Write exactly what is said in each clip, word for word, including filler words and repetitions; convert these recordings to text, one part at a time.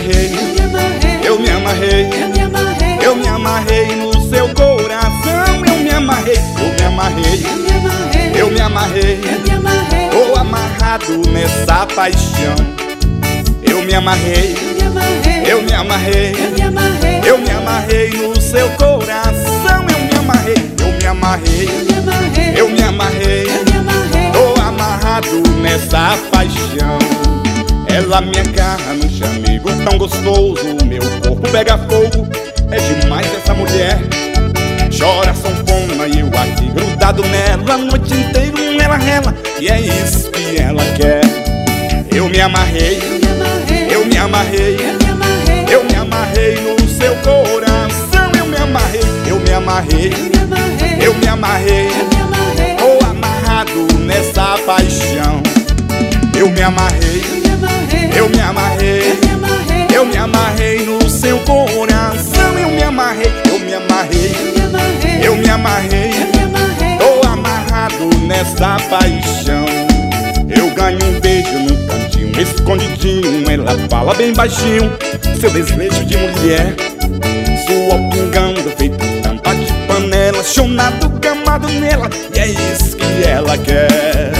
amarrei, eu me amarrei, eu me amarrei no seu coração. Eu me amarrei, eu me amarrei, eu me amarrei, tô amarrado nessa paixão. Eu me amarrei, eu me amarrei, eu me amarrei no seu coração. Eu me amarrei, eu me amarrei, eu me amarrei, tô amarrado nessa paixão. Ela me agarra no chamego tão gostoso, meu corpo pega fogo, é demais essa mulher. Chora sanfona e eu aqui grudado nela, a noite inteira ela rela, e é isso que ela quer. Eu me amarrei, eu me amarrei, eu me amarrei no seu coração. Eu me amarrei, eu me amarrei, eu me amarrei, tô amarrado nessa paixão. Eu me amarrei, eu me amarrei, eu me amarrei no seu coração. Eu me amarrei, eu me amarrei, eu me amarrei, tô amarrado nessa paixão. Eu ganho um beijo num cantinho escondidinho, ela fala bem baixinho, seu desejo de mulher. Suor pingando feito tampa de panela, chonado gamado nela, e é isso que ela quer.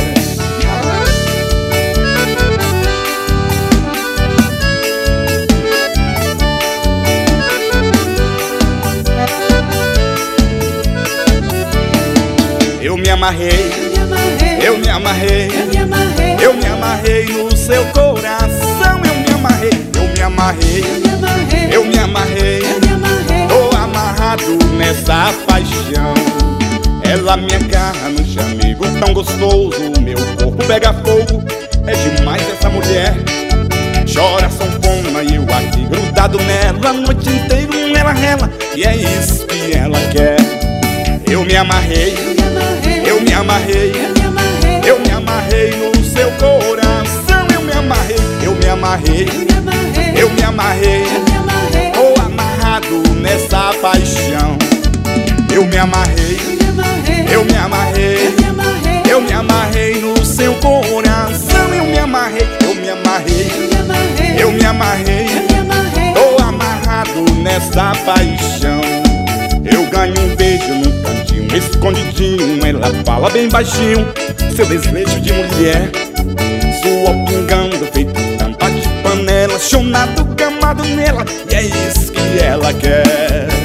Eu me amarrei, eu me amarrei, eu me amarrei no seu coração. Eu me amarrei, eu me amarrei, eu me amarrei, tô amarrado nessa paixão. Ela me agarra no chamego tão gostoso, meu corpo pega fogo, é demais essa mulher. Chora sanfona e eu aqui grudado nela, a noite inteira ela rela, e é isso que ela quer. Eu me amarrei, eu me amarrei, eu me amarrei no seu coração. Eu me amarrei, eu me amarrei, eu me amarrei, tô amarrado nessa paixão. Eu me amarrei, eu me amarrei, eu me amarrei no seu coração. Eu me amarrei, eu me amarrei, eu me amarrei, tô amarrado nessa paixão. Eu ganho um beijo num cantinho escondidinho, ela fala bem baixinho, seu desejo de mulher. Suor pingando feito tampa de panela, chonado gamado nela, e é isso que ela quer.